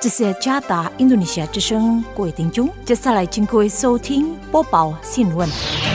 这是加达印度尼西亚之声，各位听众，接下来请各位收听播报新闻。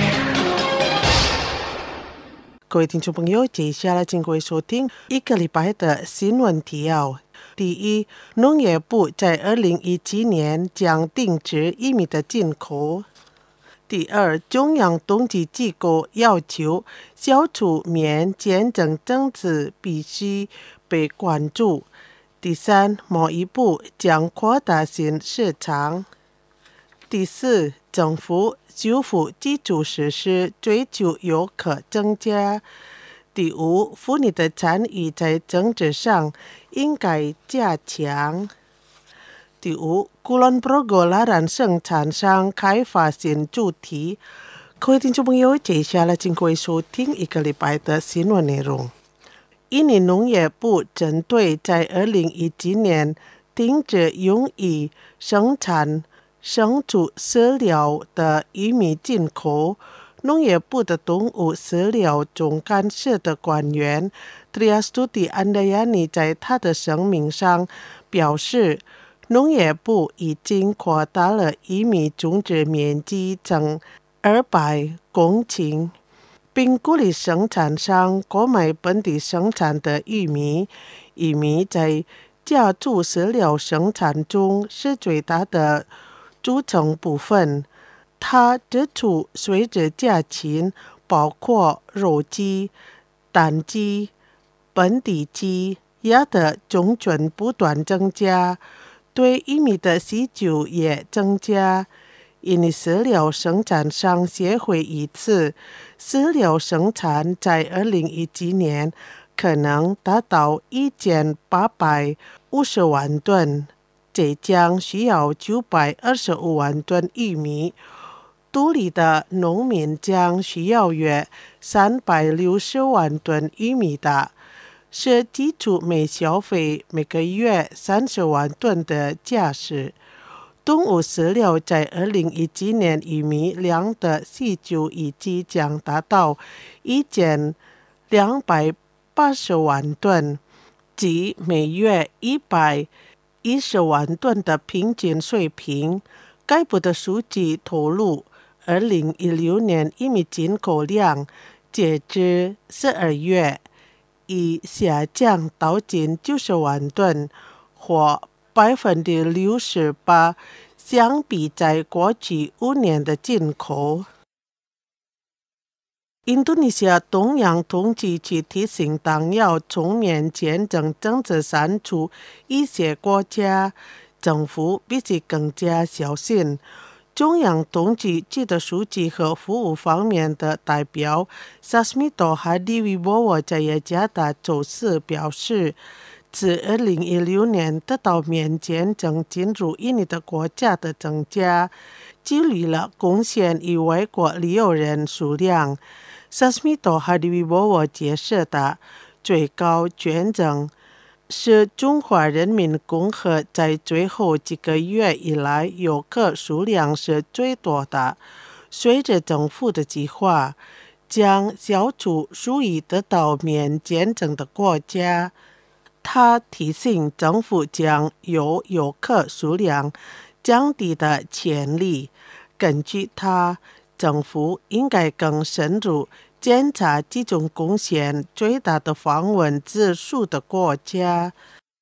各位听众朋友，接下来请各位收听一个礼拜的新闻提要。第一，农业部在2017年将禁止玉米的进口。第二，中央统计机构要求消除棉减整政治必须被关注。第三，贸易部将扩大新市场。第四，政府修复基础设施，追求游客增加。第五，妇女的参与在政治上应该加强。第五，Kulon Progo larang生产商开发新主题。各位听众朋友，接下来请各位收听一个礼拜的新闻内容。印尼农业部针对在2017年停止用于生产牲畜饲料的玉米进口，农业部的动物饲料总干事的官员 Triastuti Andayani 在他的声明上表示，农业部已经扩大了玉米种植面积成200公顷，并鼓励生产商购买本地生产的玉米。玉米在家畜饲料生产中是最大的组成部分。他指出，随着家禽包括肉鸡、蛋鸡、本地鸡、鸭的种群不断增加，对玉米的需求也增加。印尼饲料生产商协会预测，饲料生产在2017年可能达到1850万吨，这将需要925万吨玉米。独立的农民将需要约360万吨玉米的，是基础每消费每个月30万吨的价值。动物饲料在2017年玉米量的需求预计将达到1280万吨，即每月110万吨的平均水平。该部的数据透露，2016年玉米进口量截至12月已下降到近90万吨，或68%，相比在过去5年的进口。印度尼西亚中央统计局提醒，当要从棉减整政治删除一些国家，政府必须更加小心。中央统计局的数据和服务方面的代表 Sasmito Hadiwibowo 在雅加达周四表示，自2016年得到棉减整进入印尼的国家的增加，激励了贡献与外国旅游人数量。Sasmito Hadiwibowo 解释的最高捐赠是中华人民共和在最后几个月以来游客数量是最多的。随着政府的计划，将消除属于得到棉减整的国家，他提醒政府将有游客数量降低的潜力。根据他，政府应该更深入检查这种贡献最大的访问指数的国家。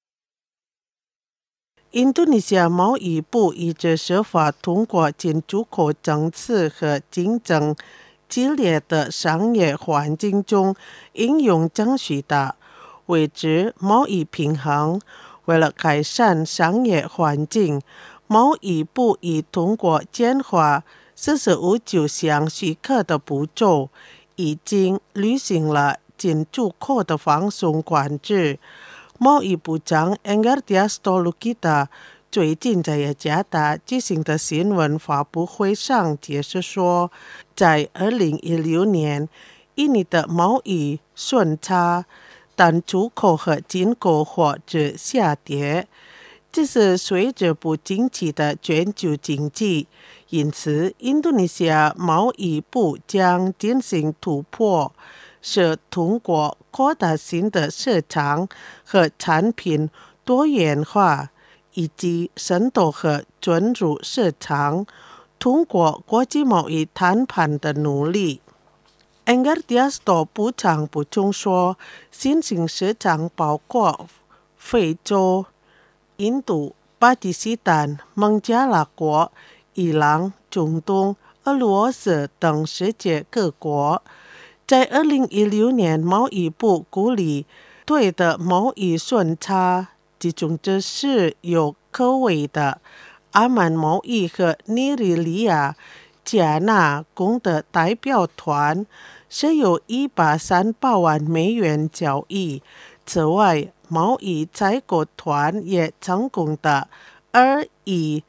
印度尼西亚贸易部一直设法通过进出口政策和竞争激烈的商业环境中应用正确的维持贸易平衡。为了改善商业环境，贸易部已通过简化459项许可的步骤，已经履行了进出口的放松管制。贸易部长 Enggartia Stolokita 最近在雅加达举行的新闻发布会上解释说，在2016年，印尼的贸易顺差，但出口和进口或者下跌，这是随着不景气的全球经济。因此，印度尼西亚贸易部将进行突破，是通过扩大新的市场和产品多元化， 以及深度和准入市场，通过国际贸易谈判的努力。Engardiasto 部长补充说，新兴市场包括非洲、印度、巴基斯坦、孟加拉国、伊朗、中东、俄罗斯等世界各国。在2016年，贸易部鼓励对的贸易顺差，其中这是有科威的阿曼贸易和尼日利亚、加纳公的代表团是有138万美元交易。此外，贸易采购团也成功的以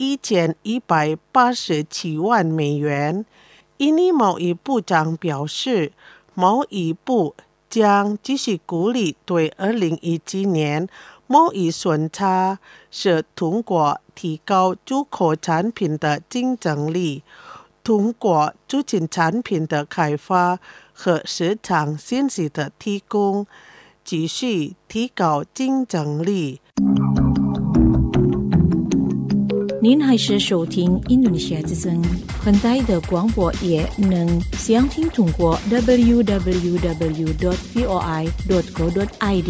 1187万美元。印尼贸易部长表示，贸易部将继续鼓励对2017年贸易顺差，是通过提高出口产品的竞争力，通过促进产品的开发和市场信息的提供，继续提高竞争力。 您还是收听印度尼西亚之声，很大的广播也能详听通过 www.voi.co.id。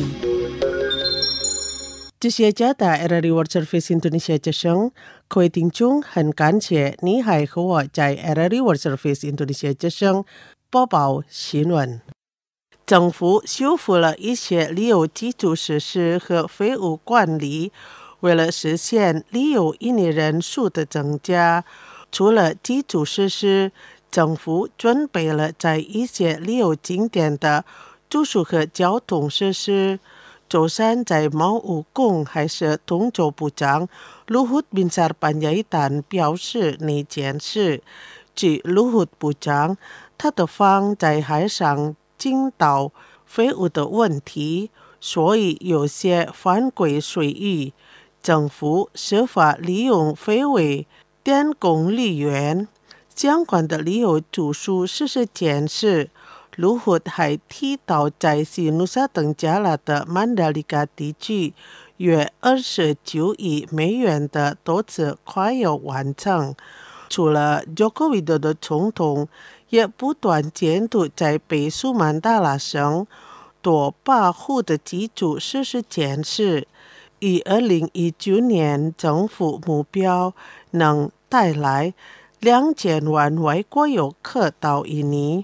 这些家的 RRI World Service Indonesia 之声，各位听众，很感谢你还和我在 RRI World Service Indonesia 之声播报新闻。政府修复了一些旅游基础设施和废物管理，为了实现旅游印尼人数的增加，除了基础设施，政府准备了在一些旅游景点的住宿和交通设施。周三在贸务宫还是通州部长Luhut Binsar Panjaitan表示那件事。据Luhut部长，他的方在海上倾倒废物的问题，所以有些犯规水域。政府设法利用废物电工旅园，相关的旅游住宿设施建设。Luhut还提到，在西努沙登加拉的曼达里卡地区，约29亿美元的投资快要完成。除了Joko Widodo总统也不断监督在北苏曼达拉省多把户的基础设施建设，以2019年政府目标能带来2000万外国游客到印尼。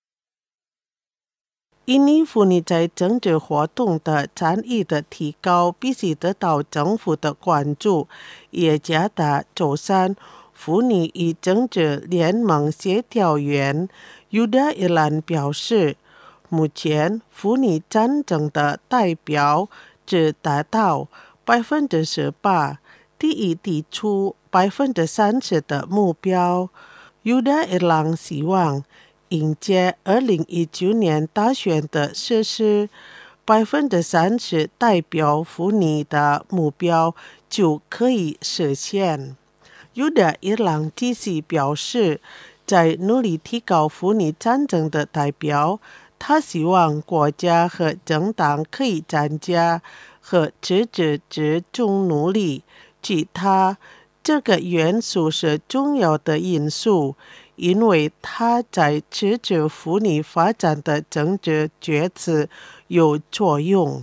印尼妇女在政治活动的参与的提高必须得到政府的关注。耶加达周三，妇女与政治联盟协调员Yuda Irlan表示，目前妇女战争的代表只达到18%，低于提出30%的目标。Yuda Irlan希望迎接2019年大选的实施，30%代表妇女的目标就可以实现。Yuda Irlan继续表示，在努力提高妇女战争的代表，他希望国家和政党可以参加和支持这种努力。据他，这个元素是重要的因素，因为它在支持妇女发展的政治决策有作用。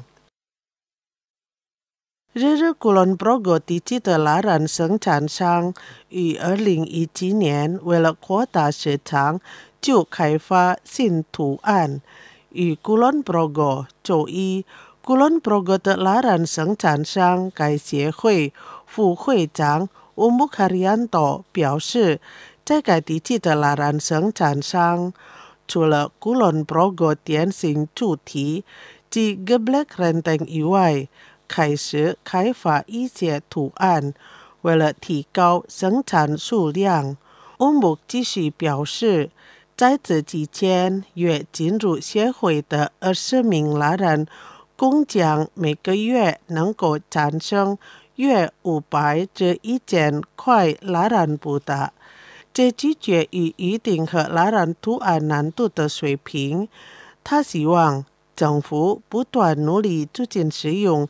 日Kulon Progo地区的蜡染生产商于2017年为了扩大市场，就开发新图案。与Kulon Progo周一，Kulon Progo的蜡染生产商该协会副会长Umuk Haryanto表示，在该地区的蜡染生产商，除了Kulon Progo典型主题及 Geblek Renteng 以外，开始开发一些图案，为了提高生产数量。Umuk继续表示，在此之前，约进入协会的20名蜡染工匠每个月能够产生约500至1000块蜡染布的，这取决于预定和蜡染图案难度的水平。他希望政府不断努力促进使用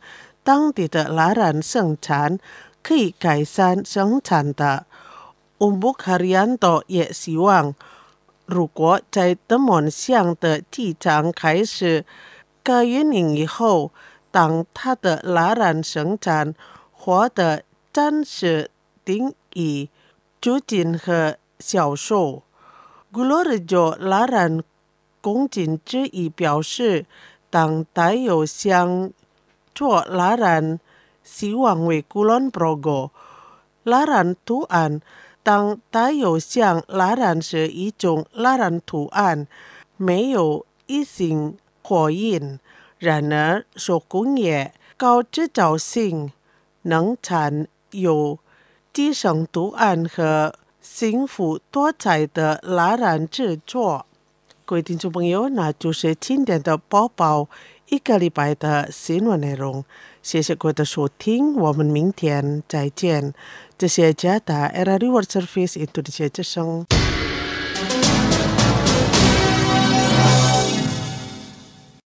当地的蜡染生产可以改善生产的。Umbuk Haryanto 也希望，如果在德蒙乡的机场开始该运营以后，当它的蜡染生产获得暂时定义、租金和销售。Gulorejo 蜡染工进之一表示，当带有像做蜡染希望为 Kulon Progo 蜡染图案，当带有像蜡染是一种蜡染图案，没有一性火印。然而手工业高制造性能产有机生图案和幸福多彩的蜡染制作。各位听众朋友，那就是今天的播报一个礼拜的新闻内容。谢谢各位的收听，我们明天再见。这是加拿大 RRI World Service Indonesia 之声。